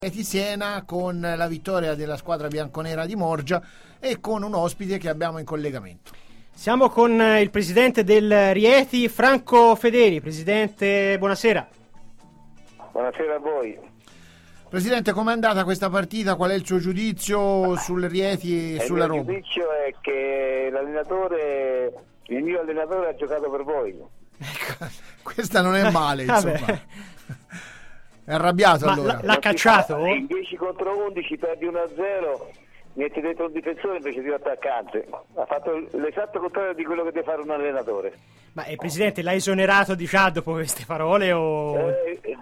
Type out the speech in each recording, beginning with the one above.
Siena con la vittoria della squadra bianconera di Morgia e con un ospite che abbiamo in collegamento. Siamo con il presidente del Rieti, Franco Fedeli. Presidente, buonasera. Buonasera a voi. Presidente, com'è andata questa partita? Qual è il suo giudizio sul Rieti e sulla Roma? Il mio giudizio è che il mio allenatore ha giocato per voi. Questa non è male, insomma. È arrabbiato. Ma allora l'ha cacciato? In 10 contro 11 perdi 1-0, metti dentro un difensore invece di un attaccante. Ha fatto l'esatto contrario di quello che deve fare un allenatore. Ma Presidente, l'ha esonerato di già dopo queste parole o...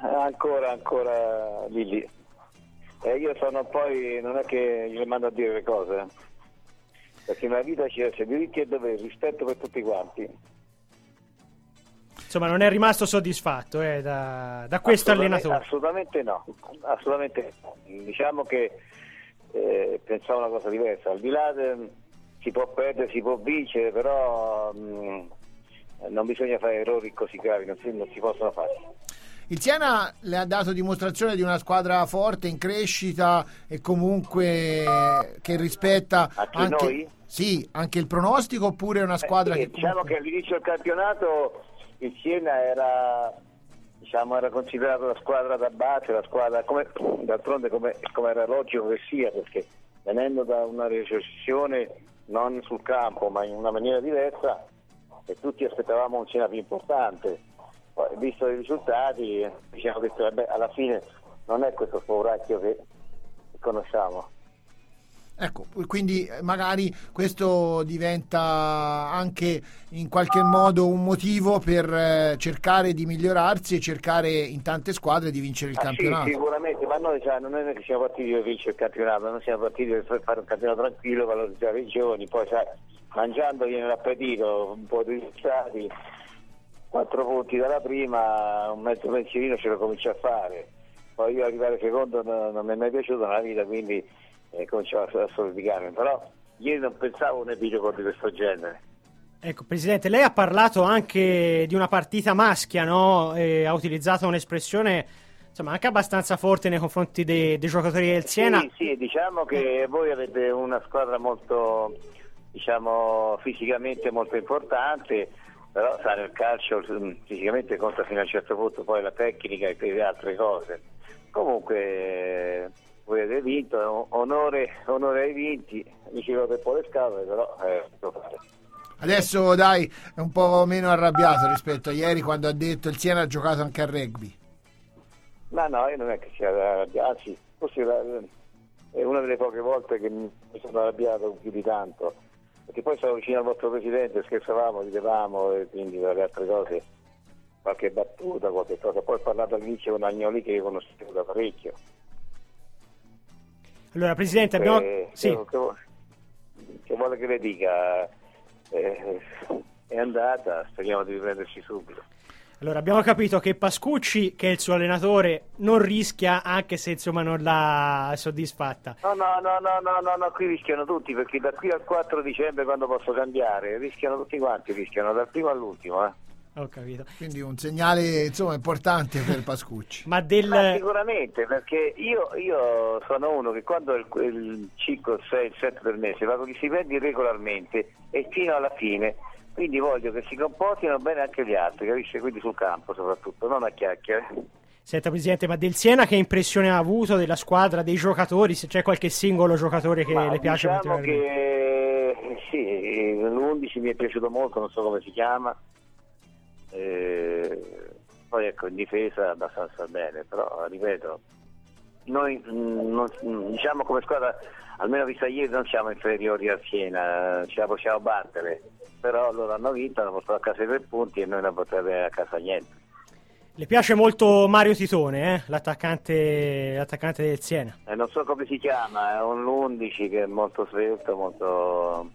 Ancora lì. Io sono poi, non è che gli mando a dire le cose, perché nella vita ci sono diritti e doveri, rispetto per tutti quanti. Insomma, non è rimasto soddisfatto da questo allenatore? Assolutamente no. Diciamo che pensavo una cosa diversa. Al di là si può perdere, si può vincere, però non bisogna fare errori così gravi, non si possono fare. Il Siena le ha dato dimostrazione di una squadra forte, in crescita e comunque che rispetta anche noi? Sì, anche il pronostico, oppure è una squadra che diciamo che all'inizio del campionato il Siena era considerato la squadra da base, la squadra d'altronde come era logico che sia, perché venendo da una recessione non sul campo ma in una maniera diversa, e tutti aspettavamo un Siena più importante. Poi, visto i risultati, diciamo che alla fine non è questo spauracchio che conosciamo. Ecco, quindi magari questo diventa anche in qualche modo un motivo per cercare di migliorarsi e cercare in tante squadre di vincere il campionato. Sì, sicuramente, ma noi non è che siamo partiti per vincere il campionato, noi siamo partiti per fare un campionato tranquillo, valorizzare i giovani, poi mangiando viene l'appetito, un po' di risultati, 4 punti dalla prima, un mezzo pensierino ce lo comincio a fare. Poi io arrivare secondo non mi è mai piaciuto nella vita, quindi cominciavo a solidicarmi, però ieri non pensavo a un epilogo di questo genere. Ecco, Presidente, lei ha parlato anche di una partita maschia, no? Ha utilizzato un'espressione insomma anche abbastanza forte nei confronti dei giocatori del Siena. Sì, diciamo che voi avete una squadra molto, fisicamente molto importante, però nel calcio fisicamente conta fino a un certo punto, poi la tecnica e le altre cose. Comunque voi avete vinto, onore ai vinti, dicevo per poi le scatole, però Adesso dai, è un po' meno arrabbiato rispetto a ieri quando ha detto il Siena ha giocato anche a rugby. Ma no, io non è che sia arrabbiato, anzi, forse è una delle poche volte che mi sono arrabbiato più di tanto, perché poi stavo vicino al vostro presidente, scherzavamo, ridevamo e quindi per le altre cose, qualche battuta, qualche cosa. Poi ho parlato all'inizio con Agnoli che io conoscevo da parecchio. Allora, Presidente, abbiamo... Sì. Che vuole che le dica? È andata, speriamo di riprenderci subito. Allora, abbiamo capito che Pascucci, che è il suo allenatore, non rischia, anche se insomma non l'ha soddisfatta. No, qui rischiano tutti, perché da qui al 4 dicembre, quando posso cambiare, rischiano tutti quanti, dal primo all'ultimo. Ho capito. Quindi un segnale insomma importante per Pascucci. Ma sicuramente, perché io sono uno che quando il 5, il 6, il 7 del mese vado gli stipendi regolarmente e fino alla fine, quindi voglio che si comportino bene anche gli altri, capisce? Quindi sul campo soprattutto, non a chiacchiere. Senta, Presidente, ma del Siena che impressione ha avuto della squadra, dei giocatori, se c'è qualche singolo giocatore che le piace particolarmente? Che sì, l'11 mi è piaciuto molto, non so come si chiama. Poi ecco, in difesa abbastanza bene, però ripeto, noi diciamo come squadra, almeno vista ieri, non siamo inferiori al Siena, ce la possiamo battere, però loro hanno vinto, hanno portato a casa i 3 punti e noi non potremmo avere a casa niente. Le piace molto Mario Titone, l'attaccante del Siena? Non so come si chiama, è un 11 che è molto svelto, molto...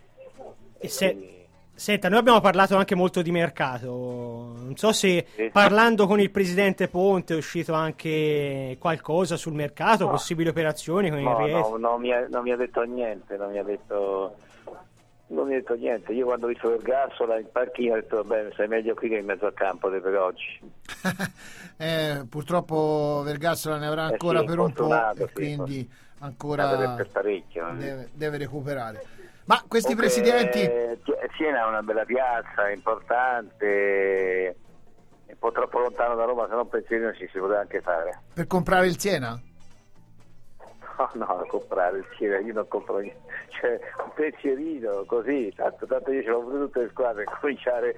Senta, noi abbiamo parlato anche molto di mercato, non so se parlando con il presidente Ponte è uscito anche qualcosa sul mercato, possibili operazioni con il Rieti. Non mi ha detto niente, non mi ha detto Non mi ha detto niente. Io quando ho visto Vergassola in panchina ho detto bene, sei meglio qui che in mezzo al campo per oggi. Purtroppo Vergassola ne avrà ancora sì, per un po', e sì, quindi ancora per parecchio. Deve recuperare. Ma questi Comunque, presidenti... Siena è una bella piazza, importante, è un po' troppo lontano da Roma, se no un pensierino ci si poteva anche fare. Per comprare il Siena? No, a comprare il Siena, io non compro niente, cioè un pensierino così, tanto io ce l'ho avuto tutte le squadre, cominciare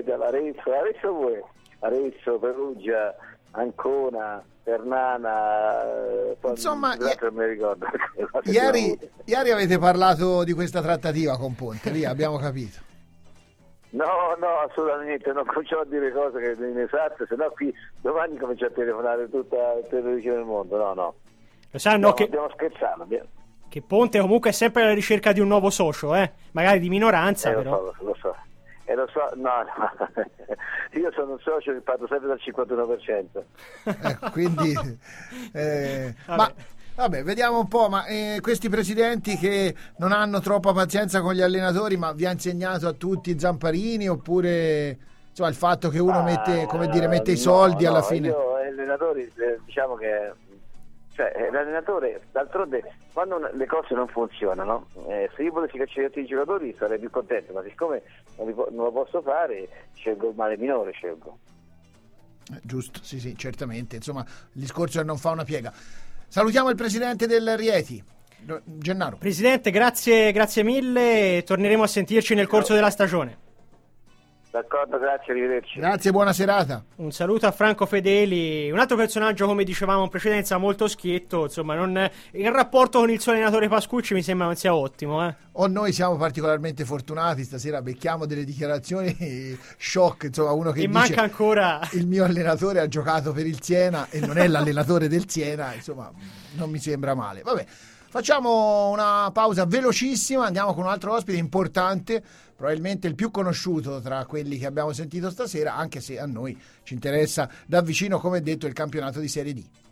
Arezzo, Perugia, Ancona, Ternana, insomma, non mi ricordo. Ieri avete parlato di questa trattativa con Ponte, via, abbiamo capito. No, assolutamente, non cominciamo a dire cose che sono inesatte, se no qui domani comincia a telefonare tutta la televisione del mondo, no. Lo sanno che abbiamo scherzato. Che Ponte comunque è sempre alla ricerca di un nuovo socio, magari di minoranza, però. Lo so. No. Io sono un socio che parto sempre dal 51%. Quindi vabbè, vediamo un po', ma questi presidenti che non hanno troppa pazienza con gli allenatori, ma vi ha insegnato a tutti Zamparini, oppure insomma il fatto che uno mette i soldi alla fine? Io allenatori diciamo che l'allenatore, d'altronde, quando le cose non funzionano, se io volessi cacciare tutti i giocatori sarei più contento, ma siccome non lo posso fare, scelgo il male minore. Giusto, sì, certamente. Insomma, il discorso è non fa una piega. Salutiamo il presidente del Rieti, Gennaro. Presidente, grazie mille, torneremo a sentirci nel corso della stagione. D'accordo, grazie, arrivederci. Grazie, buona serata. Un saluto a Franco Fedeli, un altro personaggio, come dicevamo in precedenza, molto schietto, insomma, il rapporto con il suo allenatore Pascucci mi sembra non sia ottimo. O noi siamo particolarmente fortunati, stasera becchiamo delle dichiarazioni shock, insomma, uno che dice manca ancora il mio allenatore ha giocato per il Siena e non è l'allenatore del Siena, insomma, non mi sembra male. Vabbè, facciamo una pausa velocissima, andiamo con un altro ospite importante, probabilmente il più conosciuto tra quelli che abbiamo sentito stasera, anche se a noi ci interessa da vicino, come detto, il campionato di Serie D.